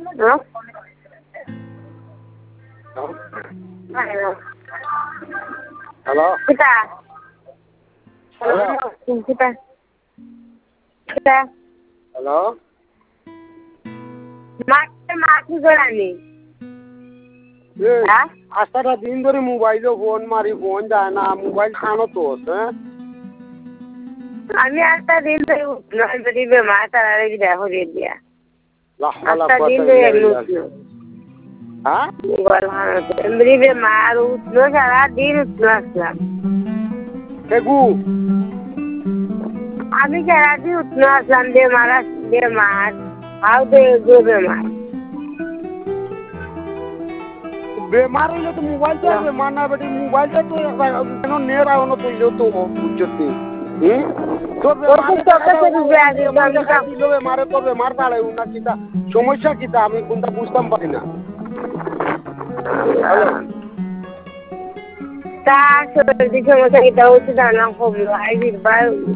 হ্যাঁ হ্যালো কিতা হ্যালো কিতা কিতা হ্যালো মাটি গড়ানি হ্যাঁ আজটা দিন ধরে মোবাইলে ফোন মারি ফোন যায় না মোবাইল খানো তো হ্যাঁ আমি একটা দিন ধরে উঠলো যদি বেমার তারা দেখো দিয়া একটা দিন ধরে উঠলো হ্যাঁ এমনি বেমার উঠলো সারা দিন উঠলো আসলাম দেখু আমি সারা দিন উঠলো আসলাম বেমার আও বেমার বেমার হইলে তো মোবাইল তো বেমার না বেটি মোবাইলটা তো কেন নেড় আনো তুইলেও তো বুঝছি তোর বেমারে তোর বেমার বাড়াই না কিতা সমস্যা কিতা আমি কোনটা বুঝতাম পারি না তা সর্দি সমস্যা কিতা হচ্ছে জানা কমলো